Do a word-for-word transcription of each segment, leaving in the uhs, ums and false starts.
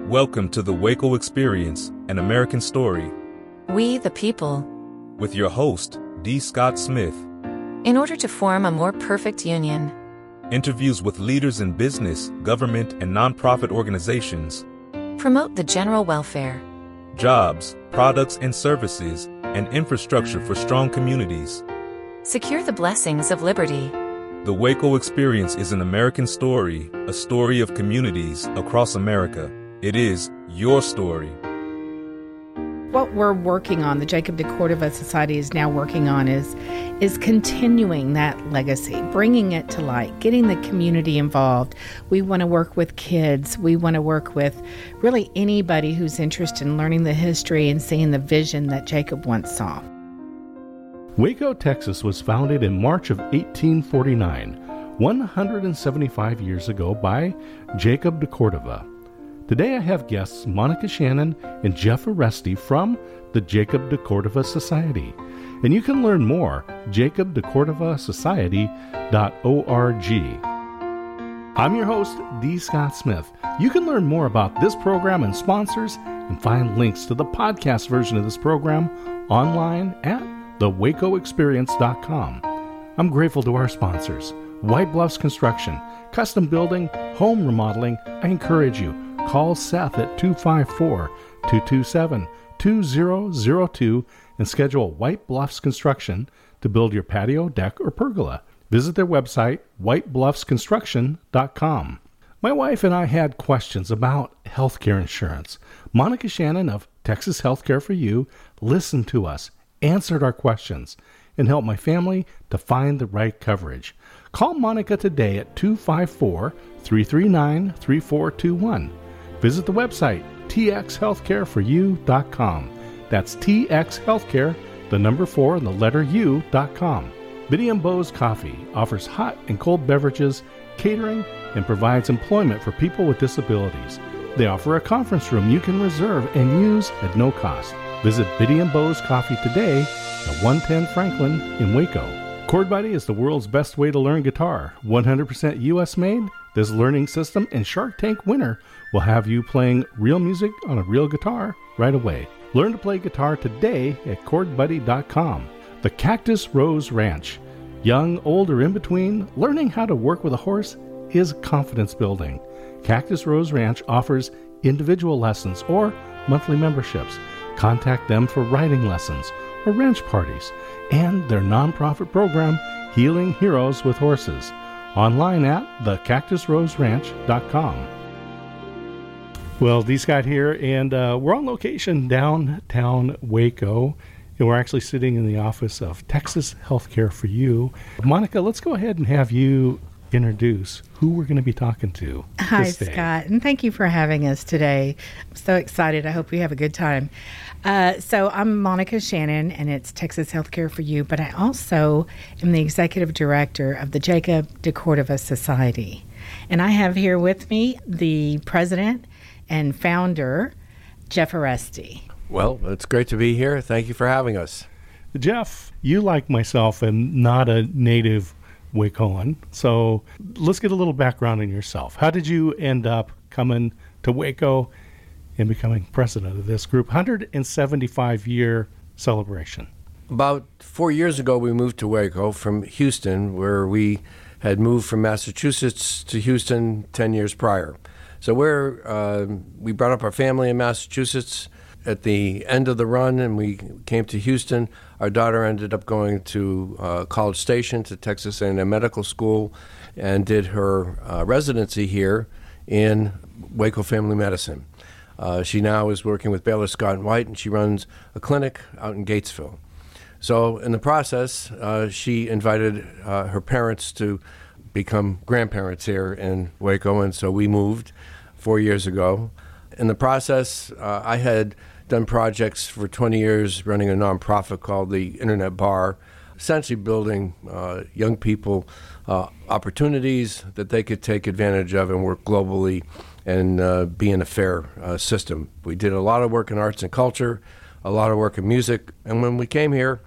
Welcome to the Waco Experience, an American story. We, the people. With your host, D. Scott Smith. In order to form a more perfect union. Interviews with leaders in business, government, and nonprofit organizations. Promote the general welfare. Jobs, products and services, and infrastructure for strong communities. Secure the blessings of liberty. The Waco Experience is an American story, a story of communities across America. It is your story. What we're working on, the Jacob de Cordova Society is now working on, is, is continuing that legacy, bringing it to light, getting the community involved. We want to work with kids. We want to work with really anybody who's interested in learning the history and seeing the vision that Jacob once saw. Waco, Texas was founded in March of eighteen forty-nine, one hundred seventy-five years ago by Jacob de Cordova. Today I have guests Monica Shannon and Jeff Aresti from the Jacob de Cordova Society. And you can learn more, jacob de cordova society dot org. I'm your host, D. Scott Smith. You can learn more about this program and sponsors and find links to the podcast version of this program online at the waco experience dot com. I'm grateful to our sponsors, White Bluffs Construction, custom building, home remodeling. I encourage you, call Seth at two five four, two two seven, two zero zero two and schedule White Bluffs Construction to build your patio, deck, or pergola. Visit their website, white bluffs construction dot com. My wife and I had questions about healthcare insurance. Monica Shannon of Texas Healthcare for You listened to us, answered our questions, and helped my family to find the right coverage. Call Monica today at two five four, three three nine, three four two one. Visit the website, t x healthcare for you dot com. That's T X Healthcare, the number four and the letter U dot com. Biddy and Bo's Coffee offers hot and cold beverages, catering, and provides employment for people with disabilities. They offer a conference room you can reserve and use at no cost. Visit Biddy and Bo's Coffee today at one ten Franklin in Waco. Chord Buddy is the world's best way to learn guitar. one hundred percent U S made, this learning system and Shark Tank winner will have you playing real music on a real guitar right away. Learn to play guitar today at chord buddy dot com. The Cactus Rose Ranch. Young, old, or in between, learning how to work with a horse is confidence building. Cactus Rose Ranch offers individual lessons or monthly memberships. Contact them for riding lessons or ranch parties and their nonprofit program, Healing Heroes with Horses. Online at the cactus rose ranch dot com. Well, D. Scott here, and uh, we're on location downtown Waco, and we're actually sitting in the office of Texas Healthcare for You. Monica, let's go ahead and have you introduce who we're going to be talking to. Hi, Scott, and thank you for having us today. I'm so excited. I hope we have a good time. Uh, so I'm Monica Shannon, and it's Texas Healthcare for You, but I also am the executive director of the Jacob de Cordova Society. And I have here with me the president and founder, Jeff Aresti. Well, it's great to be here. Thank you for having us. Jeff, you, like myself, am not a native Wacoan, so let's get a little background on yourself. How did you end up coming to Waco and becoming president of this group? one hundred seventy-five year celebration. About four years ago, we moved to Waco from Houston, where we had moved from Massachusetts to Houston ten years prior. So we're, uh, we brought up our family in Massachusetts at the end of the run, and we came to Houston. Our daughter ended up going to uh, College Station, to Texas A and M Medical School, and did her uh, residency here in Waco Family Medicine. Uh, she now is working with Baylor Scott and White, and she runs a clinic out in Gatesville. So in the process, uh, she invited uh, her parents to become grandparents here in Waco, and so we moved four years ago. In the process, uh, I had done projects for twenty years running a nonprofit called the Internet Bar, essentially building uh, young people uh, opportunities that they could take advantage of and work globally and uh, be in a fair uh, system. We did a lot of work in arts and culture, a lot of work in music, and when we came here,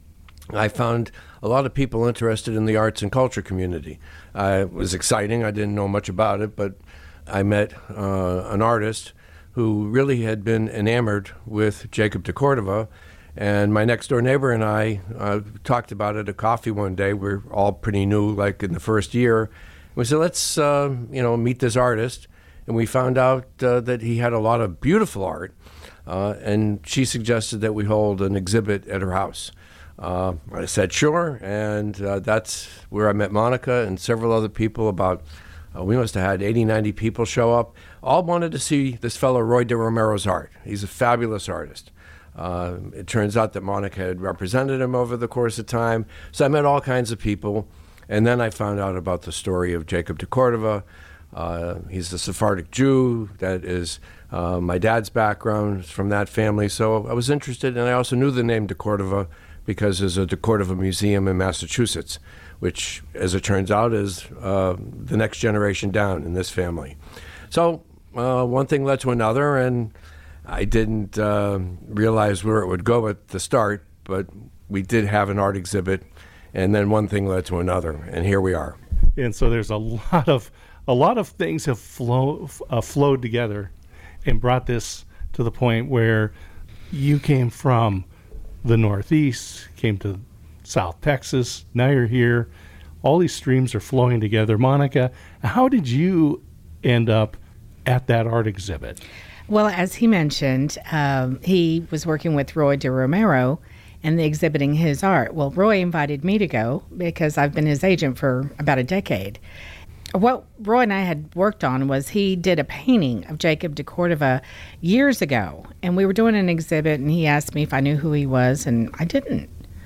I found a lot of people interested in the arts and culture community. Uh, it was exciting. I didn't know much about it, but I met uh, an artist who really had been enamored with Jacob de Cordova. And my next door neighbor and I uh, talked about it at coffee one day. We're all pretty new, like in the first year. We said, let's, uh, you know, meet this artist. And we found out uh, that he had a lot of beautiful art. Uh, and she suggested that we hold an exhibit at her house. Uh, I said, sure. And uh, that's where I met Monica and several other people. About, uh, we must have had eighty, ninety people show up. All wanted to see this fellow, Roy de Romero's art. He's a fabulous artist. Uh, it turns out that Monica had represented him over the course of time. So I met all kinds of people. And then I found out about the story of Jacob de Cordova. Uh, he's a Sephardic Jew. That is uh, my dad's background is from that family. So I was interested, and I also knew the name de Cordova because there's a de Cordova Museum in Massachusetts, which, as it turns out, is uh, the next generation down in this family. So uh, one thing led to another, and I didn't uh, realize where it would go at the start, but we did have an art exhibit, and then one thing led to another, and here we are. And so there's a lot of a lot of things have flow, uh, flowed together and brought this to the point where you came from the Northeast, came to South Texas, now you're here. All these streams are flowing together. Monica, how did you end up at that art exhibit? Well, as he mentioned, um, he was working with Roy de Romero and exhibiting his art. Well, Roy invited me to go because I've been his agent for about a decade. What Roy and I had worked on was he did a painting of Jacob de Cordova years ago, and we were doing an exhibit, and he asked me if I knew who he was, and I didn't.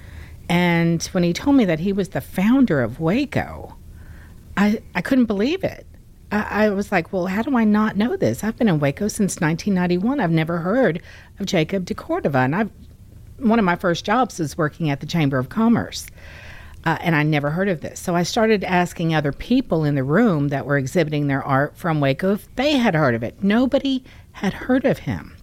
And when he told me that he was the founder of Waco, I, I couldn't believe it. I, I was like, well, how do I not know this? I've been in Waco since nineteen ninety-one. I've never heard of Jacob de Cordova, and I've one of my first jobs was working at the Chamber of Commerce. Uh, and I never heard of this. So I started asking other people in the room that were exhibiting their art from Waco if they had heard of it. Nobody had heard of him.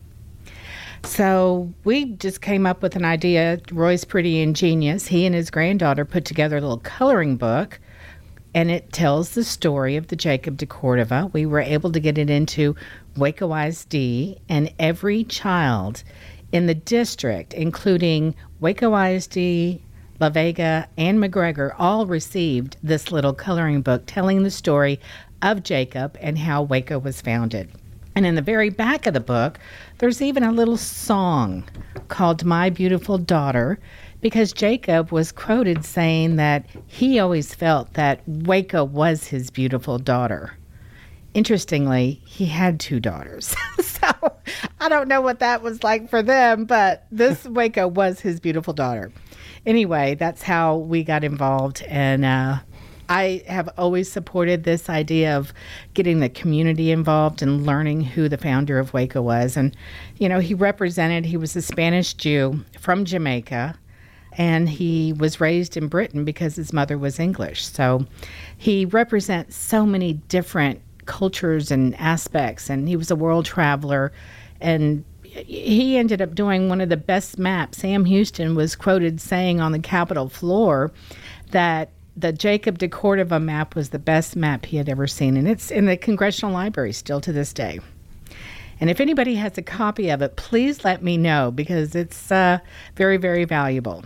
So we just came up with an idea. Roy's pretty ingenious. He and his granddaughter put together a little coloring book, and it tells the story of the Jacob de Cordova. We were able to get it into Waco I S D, and every child in the district, including Waco I S D, La Vega, and McGregor, all received this little coloring book telling the story of Jacob and how Waco was founded. And in the very back of the book, there's even a little song called My Beautiful Daughter, because Jacob was quoted saying that he always felt that Waco was his beautiful daughter. Interestingly, he had two daughters. So I don't know what that was like for them, but this Waco was his beautiful daughter. Anyway, that's how we got involved, and uh, I have always supported this idea of getting the community involved and learning who the founder of Waco was. And, you know, he represented, he was a Spanish Jew from Jamaica, and he was raised in Britain because his mother was English. So he represents so many different cultures and aspects, and he was a world traveler, and he ended up doing one of the best maps. Sam Houston was quoted saying on the Capitol floor that the Jacob de Cordova map was the best map he had ever seen, and it's in the Congressional Library still to this day. And if anybody has a copy of it, please let me know, because it's uh, very, very valuable.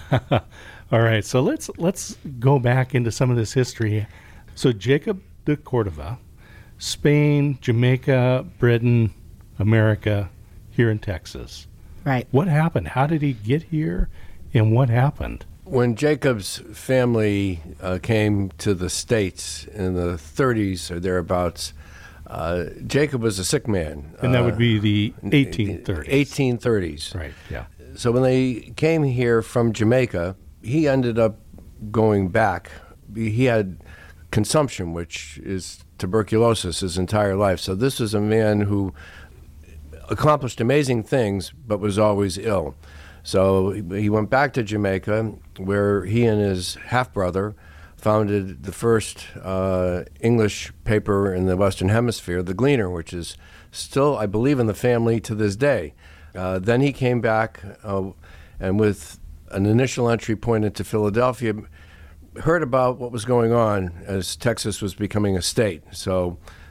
All right, so let's let's go back into some of this history. So Jacob de Cordova, Spain, Jamaica, Britain, America, here in Texas. Right. What happened? How did he get here, and what happened? When Jacob's family uh, came to the States in the thirties or thereabouts, uh, Jacob was a sick man. And that uh, would be the eighteen thirties. eighteen thirties. Right, yeah. So when they came here from Jamaica, he ended up going back. He had consumption, which is tuberculosis, his entire life. So this was a man who accomplished amazing things, but was always ill. So he went back to Jamaica, where he and his half-brother founded the first uh, English paper in the Western Hemisphere, The Gleaner, which is still, I believe, in the family to this day. Uh, then he came back, uh, and with an initial entry point into Philadelphia, heard about what was going on as Texas was becoming a state. So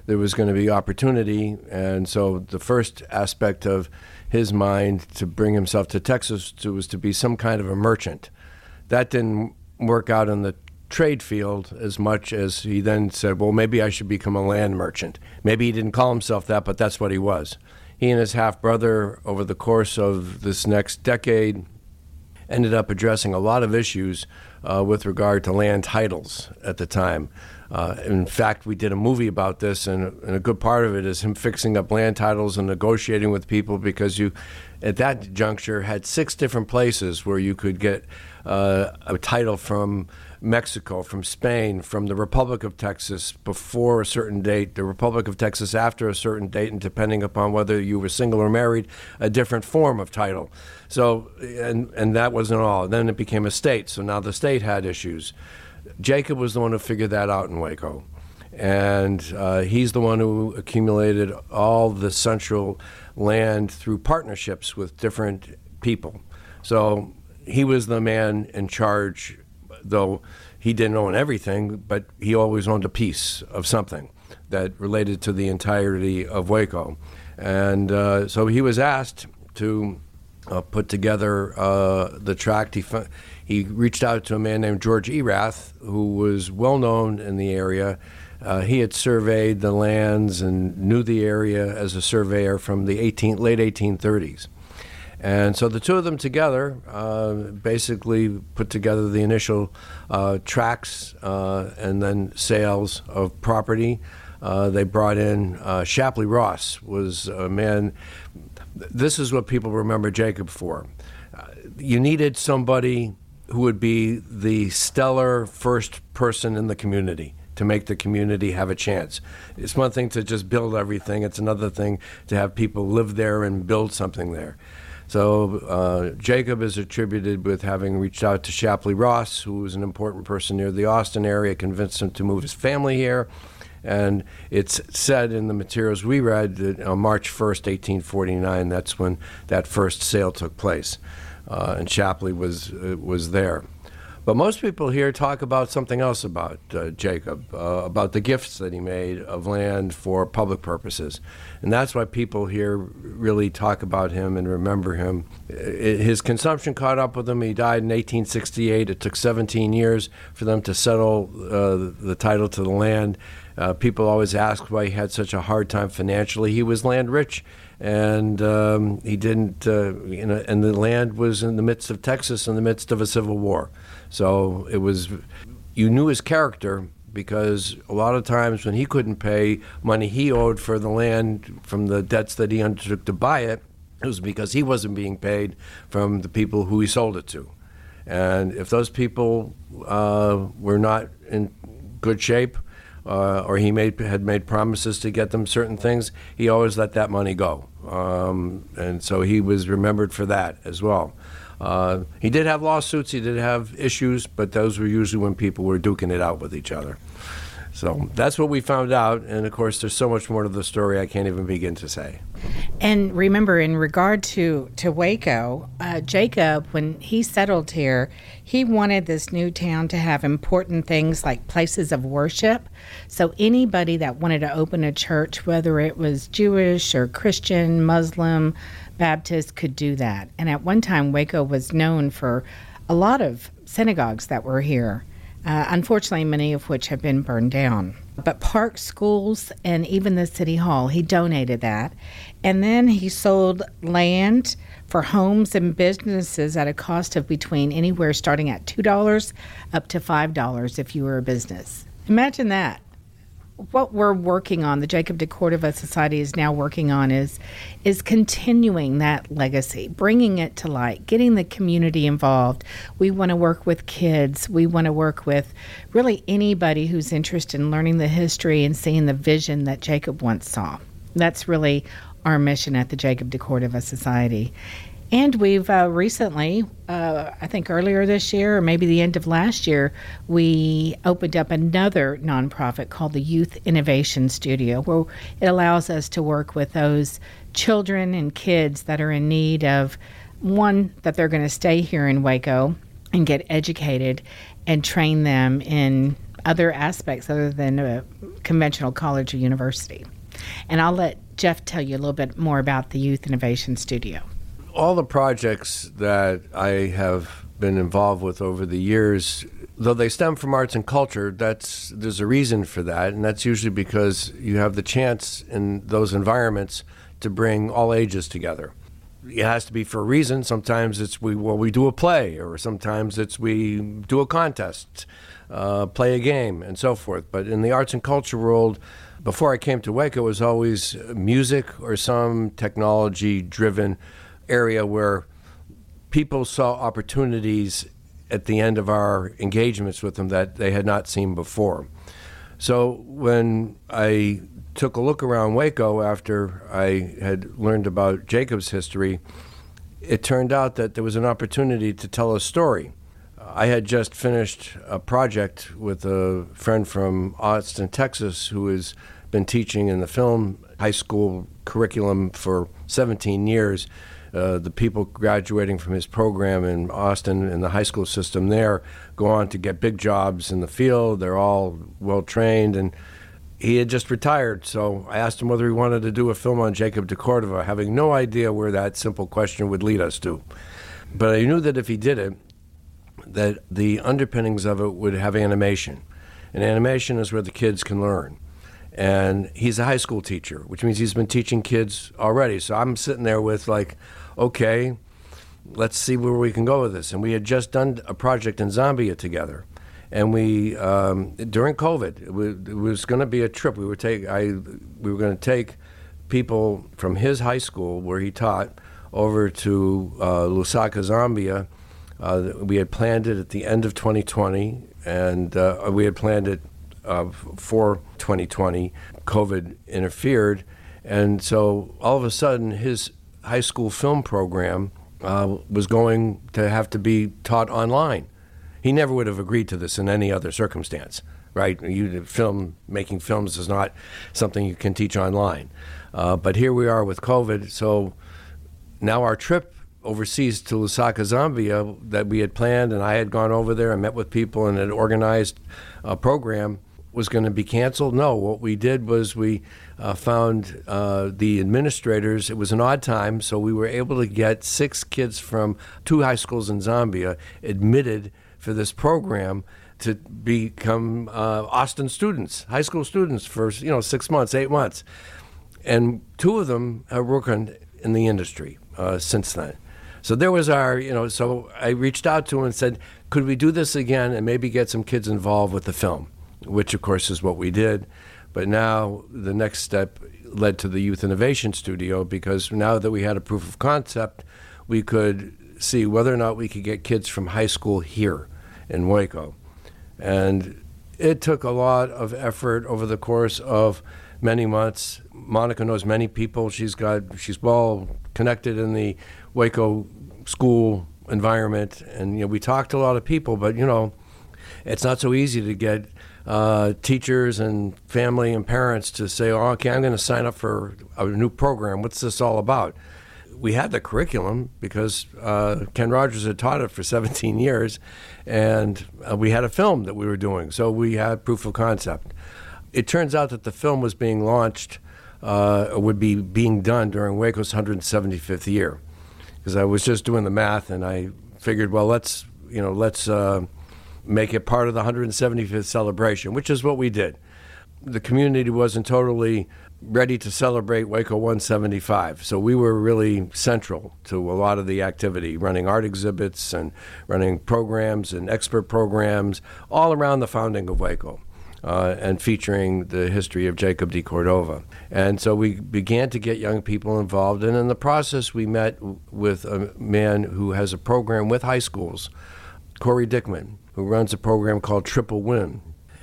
there was going to be opportunity. And so the first aspect of his mind to bring himself to Texas to, was to be some kind of a merchant. That didn't work out in the trade field as much as he then said, well, maybe I should become a land merchant. Maybe he didn't call himself that, but that's what he was. He and his half-brother, over the course of this next decade, ended up addressing a lot of issues uh, with regard to land titles at the time. Uh, in fact, we did a movie about this, and, and a good part of it is him fixing up land titles and negotiating with people, because you, at that juncture, had six different places where you could get uh, a title from Mexico, from Spain, from the Republic of Texas before a certain date, the Republic of Texas after a certain date, and depending upon whether you were single or married, a different form of title. So, and and that wasn't all. Then it became a state, so now the state had issues. Jacob was the one who figured that out in Waco. And uh, he's the one who accumulated all the central land through partnerships with different people. So he was the man in charge, though he didn't own everything, but he always owned a piece of something that related to the entirety of Waco. And uh, so he was asked to uh, put together uh, the tract. He, fu- he reached out to a man named George Erath, who was well known in the area. Uh, he had surveyed the lands and knew the area as a surveyor from the eighteen, late eighteen thirties. And so the two of them together uh, basically put together the initial uh, tracts uh, and then sales of property. Uh, they brought in uh, Shapley Ross, was a man. This is what people remember Jacob for. Uh, you needed somebody who would be the stellar first person in the community to make the community have a chance. It's one thing to just build everything. It's another thing to have people live there and build something there. So uh, Jacob is attributed with having reached out to Shapley Ross, who was an important person near the Austin area, convinced him to move his family here. And it's said in the materials we read that on March first, eighteen forty-nine, that's when that first sale took place. Uh, and Shapley was, uh, was there. But most people here talk about something else about uh, Jacob, uh, about the gifts that he made of land for public purposes. And that's why people here really talk about him and remember him. It, his consumption caught up with him. He died in eighteen sixty-eight. It took seventeen years for them to settle uh, the title to the land. Uh, people always ask why he had such a hard time financially. He was land rich, and um, he didn't, uh, you know, and the land was in the midst of Texas, in the midst of a civil war. So it was, you knew his character, because a lot of times when he couldn't pay money he owed for the land from the debts that he undertook to buy it, it was because he wasn't being paid from the people who he sold it to. And if those people uh, were not in good shape, uh, or he made, had made promises to get them certain things, he always let that money go. Um, and so he was remembered for that as well. Uh, he did have lawsuits, he did have issues, but those were usually when people were duking it out with each other. So that's what we found out, and of course there's so much more to the story I can't even begin to say. And remember, in regard to, to Waco, uh, Jacob, when he settled here, he wanted this new town to have important things like places of worship. So anybody that wanted to open a church, whether it was Jewish or Christian, Muslim, Baptist, could do that. And at one time, Waco was known for a lot of synagogues that were here. Uh, unfortunately, many of which have been burned down. But park, schools, and even the city hall, he donated that. And then he sold land for homes and businesses at a cost of between anywhere starting at two dollars up to five dollars if you were a business. Imagine that. What we're working on, the Jacob de Cordova Society is now working on, is is continuing that legacy, bringing it to light, getting the community involved. We want to work with kids. We want to work with really anybody who's interested in learning the history and seeing the vision that Jacob once saw. That's really our mission at the Jacob de Cordova Society. And we've uh, recently, uh, I think earlier this year or maybe the end of last year, we opened up another nonprofit called the Youth Innovation Studio, where it allows us to work with those children and kids that are in need of, one, that they're going to stay here in Waco and get educated and train them in other aspects other than a conventional college or university. And I'll let Jeff tell you a little bit more about the Youth Innovation Studio. All the projects that I have been involved with over the years, though they stem from arts and culture, that's there's a reason for that, and that's usually because you have the chance in those environments to bring all ages together. It has to be for a reason. Sometimes it's we well we do a play, or sometimes it's we do a contest, uh, play a game, and so forth. But in the arts and culture world, before I came to Waco, it was always music or some technology-driven area where people saw opportunities at the end of our engagements with them that they had not seen before. So when I took a look around Waco after I had learned about Jacob's history, it turned out that there was an opportunity to tell a story. I had just finished a project with a friend from Austin, Texas, who has been teaching in the film high school curriculum for seventeen years. Uh, the people graduating from his program in Austin in the high school system there go on to get big jobs in the field. They're all well trained, and he had just retired. So I asked him whether he wanted to do a film on Jacob de Cordova, having no idea where that simple question would lead us to. But I knew that if he did it, that the underpinnings of it would have animation. And animation is where the kids can learn. And he's a high school teacher, which means he's been teaching kids already. So I'm sitting there with like, okay, let's see where we can go with this. And we had just done a project in Zambia together. And we, um, during COVID, it was, it was going to be a trip. We were take, I, we were going to take people from his high school where he taught over to uh, Lusaka, Zambia. Uh, we had planned it at the end of twenty twenty, and uh, we had planned it uh, for twenty twenty. COVID interfered, and so all of a sudden his high school film program uh, was going to have to be taught online. He never would have agreed to this in any other circumstance, right? You film making films is not something you can teach online, uh, but here we are with COVID. So now our trip overseas to Lusaka, Zambia, that we had planned, and I had gone over there and met with people and had organized a program, was going to be canceled. No, what we did was we uh, found uh, the administrators. It was an odd time, so we were able to get six kids from two high schools in Zambia admitted for this program to become uh, Austin students, high school students for you know six months, eight months. And two of them are working in the industry uh, since then. So there was our, you know, so I reached out to him and said, could we do this again and maybe get some kids involved with the film, which of course is what we did. But now the next step led to the Youth Innovation Studio, because now that we had a proof of concept, we could see whether or not we could get kids from high school here in Waco. And it took a lot of effort over the course of many months. Monica knows many people. She's got, she's well connected in the Waco school environment, and you know we talked to a lot of people, but you know it's not so easy to get uh, teachers and family and parents to say, oh, okay, I'm going to sign up for a new program. What's this all about? We had the curriculum because uh, Ken Rogers had taught it for seventeen years, and uh, we had a film that we were doing, so we had proof of concept. It turns out that the film was being launched, uh, would be being done during Waco's one hundred seventy-fifth year, because I was just doing the math and I figured, well, let's you know let's uh, make it part of the one hundred seventy-fifth celebration, which is what we did. The community wasn't totally ready to celebrate Waco one seventy-five, so we were really central to a lot of the activity, running art exhibits and running programs and expert programs all around the founding of Waco. Uh, and featuring the history of Jacob de Cordova. And so we began to get young people involved, and in the process we met w- with a man who has a program with high schools, Corey Dickman, who runs a program called Triple Win.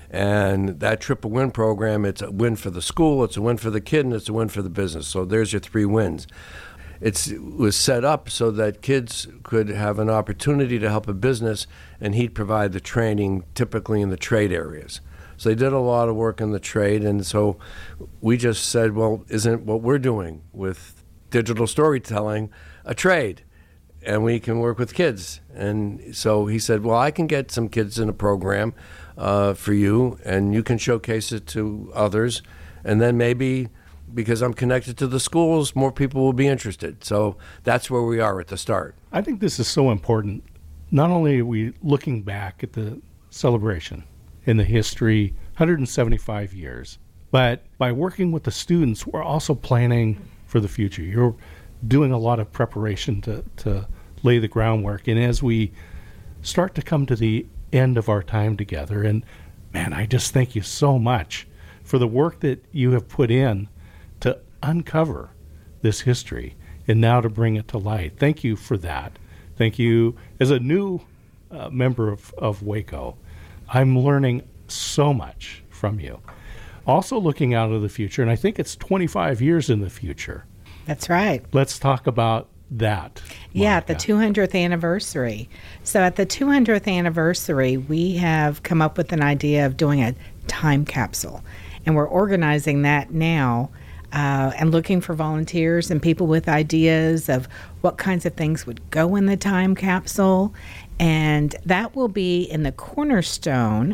And that Triple Win program, it's a win for the school, it's a win for the kid, and it's a win for the business. So there's your three wins. It's, it was set up so that kids could have an opportunity to help a business, and he'd provide the training typically in the trade areas. So they did a lot of work in the trade, and so we just said, well, isn't what we're doing with digital storytelling a trade? And we can work with kids. And so he said, well, I can get some kids in a program uh, for you, and you can showcase it to others. And then maybe because I'm connected to the schools, more people will be interested. So that's where we are at the start. I think this is so important. Not only are we looking back at the celebration in the history, one hundred seventy-five years, but by working with the students, we're also planning for the future. You're doing a lot of preparation to, to lay the groundwork. And as we start to come to the end of our time together, and man, I just thank you so much for the work that you have put in to uncover this history and now to bring it to light. Thank you for that. Thank you. As a new uh, member of, of Waco, I'm learning so much from you. Also looking out of the future, and I think it's twenty-five years in the future. That's right. Let's talk about that. Yeah, at Monica. the two hundredth anniversary. So at the two hundredth anniversary, we have come up with an idea of doing a time capsule. And we're organizing that now uh, and looking for volunteers and people with ideas of what kinds of things would go in the time capsule. And that will be in the cornerstone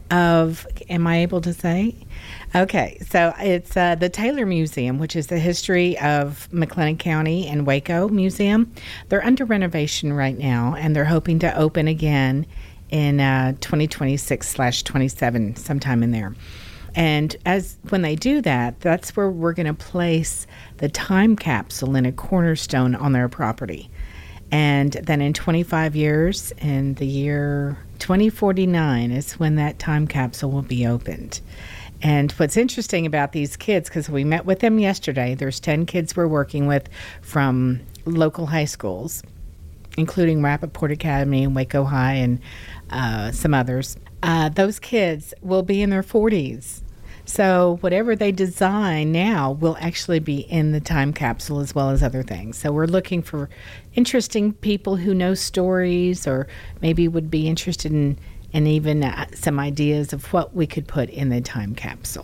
of, am I able to say? Okay, so it's uh, the Taylor Museum, which is the history of McLennan County and Waco Museum. They're under renovation right now, and they're hoping to open again in uh, twenty twenty-six slash twenty-seven, sometime in there. And as when they do that, that's where we're going to place the time capsule in a cornerstone on their property. And then in twenty-five years, in the year twenty forty-nine, is when that time capsule will be opened. And what's interesting about these kids, because we met with them yesterday, there's ten kids we're working with from local high schools, including Rappaport Academy and Waco High and uh, some others. Uh, those kids will be in their forties. So whatever they design now will actually be in the time capsule as well as other things. So we're looking for interesting people who know stories or maybe would be interested in and even uh, some ideas of what we could put in the time capsule.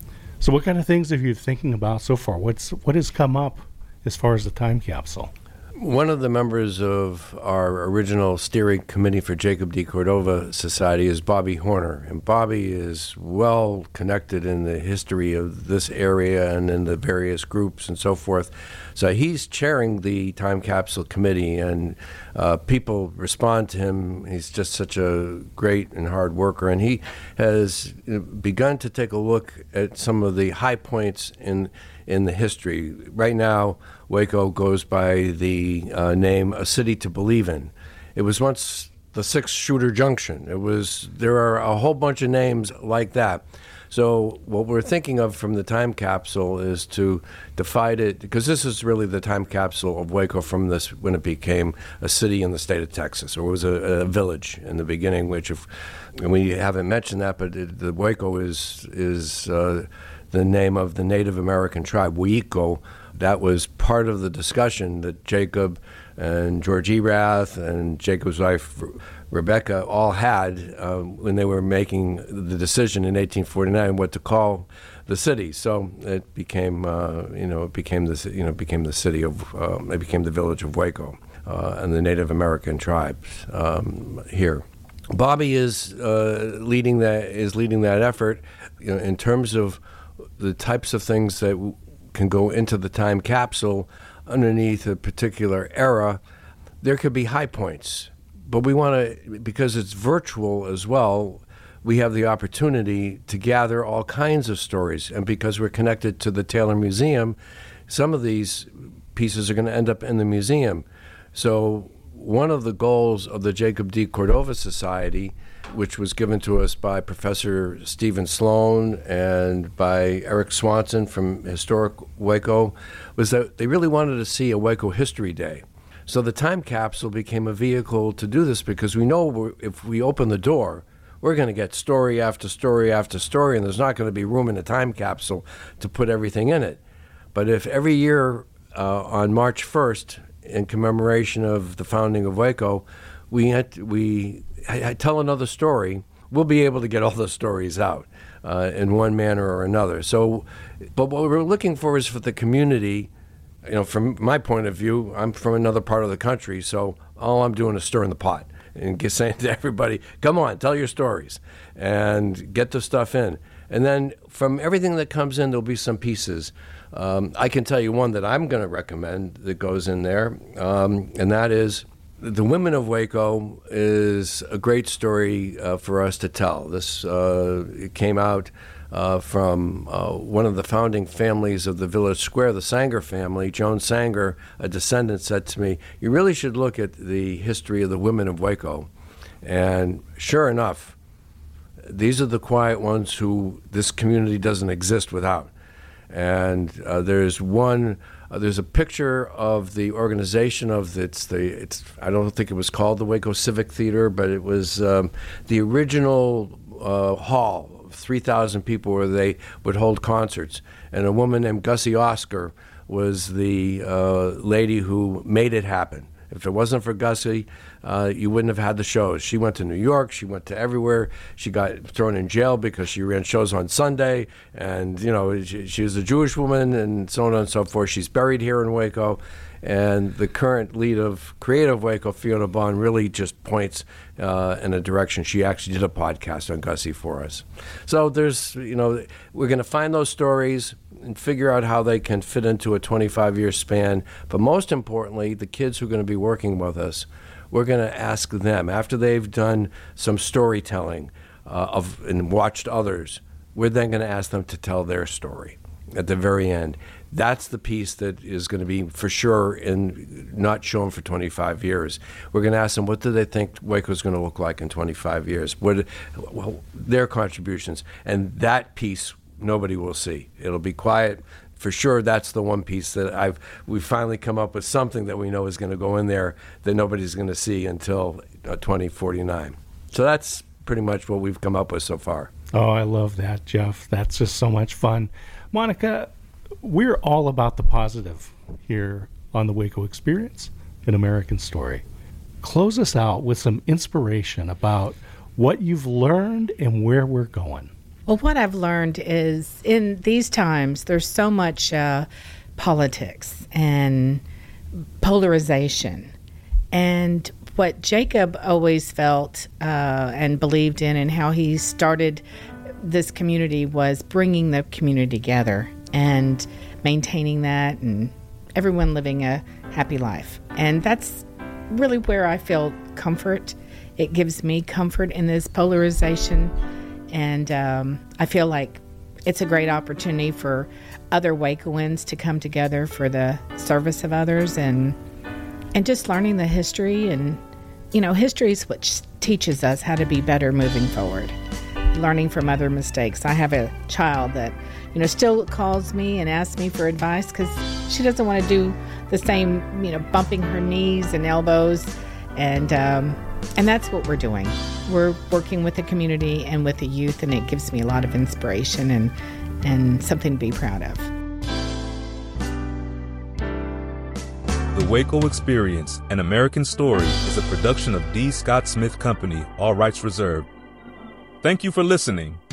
So what kind of things have you been thinking about so far? What's what has come up as far as the time capsule? One of the members of our original steering committee for Jacob D. Cordova Society is Bobby Horner. And Bobby is well connected in the history of this area and in the various groups and so forth. So he's chairing the Time Capsule Committee, and uh, people respond to him. He's just such a great and hard worker. And he has begun to take a look at some of the high points in in the history. Right now, Waco goes by the uh, name A City to Believe In. It was once the Six Shooter Junction. It was, there are a whole bunch of names like that. So what we're thinking of from the time capsule is to divide it, because this is really the time capsule of Waco from this, when it became a city in the state of Texas, or it was a, a village in the beginning, which if, and we haven't mentioned that, but it, the Waco is, is uh, the name of the Native American tribe, Weyiko. That was part of the discussion that Jacob and George Erath and Jacob's wife Rebecca all had uh, when they were making the decision in eighteen forty-nine what to call the city. So it became, uh, you know, it became the, you know, became the city of, um, it became the village of Waco uh, and the Native American tribes um, here. Bobby is uh, leading that is leading that effort, you know, in terms of the types of things that w- can go into the time capsule underneath a particular era. There could be high points, but we want to, because it's virtual as well, we have the opportunity to gather all kinds of stories. And because we're connected to the Taylor Museum, some of these pieces are going to end up in the museum. So one of the goals of the Jacob D. Cordova Society, which was given to us by Professor Stephen Sloan and by Eric Swanson from Historic Waco, was that they really wanted to see a Waco History Day. So the time capsule became a vehicle to do this, because we know we're, if we open the door, we're going to get story after story after story, and there's not going to be room in the time capsule to put everything in it. But if every year uh, on March first, in commemoration of the founding of Waco, we had to, we I tell another story, we'll be able to get all the stories out uh, in one manner or another. So, but what we're looking for is for the community, you know, from my point of view, I'm from another part of the country, so all I'm doing is stirring the pot. and get, saying to everybody, come on, tell your stories and get the stuff in. And then from everything that comes in, there'll be some pieces. Um, I can tell you one that I'm going to recommend that goes in there, um, and that is The Women of Waco is a great story uh, for us to tell. This uh, it came out uh, from uh, one of the founding families of the Village Square, the Sanger family. Joan Sanger, a descendant, said to me, you really should look at the history of the women of Waco. And sure enough, these are the quiet ones who this community doesn't exist without. And uh, there's one, uh, there's a picture of the organization of the, it's the, it's, I don't think it was called the Waco Civic Theater, but it was um, the original uh, hall of three thousand people where they would hold concerts. And a woman named Gussie Oscar was the uh, lady who made it happen. If it wasn't for Gussie, uh, you wouldn't have had the shows. She went to New York. She went to everywhere. She got thrown in jail because she ran shows on Sunday. And, you know, she, she was a Jewish woman and so on and so forth. She's buried here in Waco. And the current lead of Creative Waco, Fiona Bond, really just points uh, in a direction. She actually did a podcast on Gussie for us. So there's, you know, we're going to find those stories and figure out how they can fit into a twenty-five year span. But most importantly, the kids who are going to be working with us, we're going to ask them, after they've done some storytelling uh, of and watched others, we're then going to ask them to tell their story at the very end. That's the piece that is going to be for sure in not shown for twenty-five years. We're going to ask them, what do they think Waco's going to look like in twenty-five years? What well, their contributions. And that piece nobody will see. It'll be quiet. For sure, that's the one piece that I've we've finally come up with something that we know is going to go in there that nobody's going to see until uh, twenty forty-nine. So that's pretty much what we've come up with so far. Oh, I love that, Jeff. That's just so much fun. Monica, we're all about the positive here on the Waco Experience, an American Story. Close us out with some inspiration about what you've learned and where we're going. Well, what I've learned is in these times, there's so much uh, politics and polarization. And what Jacob always felt uh, and believed in and how he started this community was bringing the community together and maintaining that and everyone living a happy life. And that's really where I feel comfort. It gives me comfort in this polarization. And um, I feel like it's a great opportunity for other Wacoans to come together for the service of others and and just learning the history. And, you know, history is what teaches us how to be better moving forward, learning from other mistakes. I have a child that, you know, still calls me and asks me for advice because she doesn't want to do the same, you know, bumping her knees and elbows. And um, and that's what we're doing. We're working with the community and with the youth, and it gives me a lot of inspiration and, and something to be proud of. The Waco Experience, an American Story, is a production of D. Scott Smith Company, all rights reserved. Thank you for listening.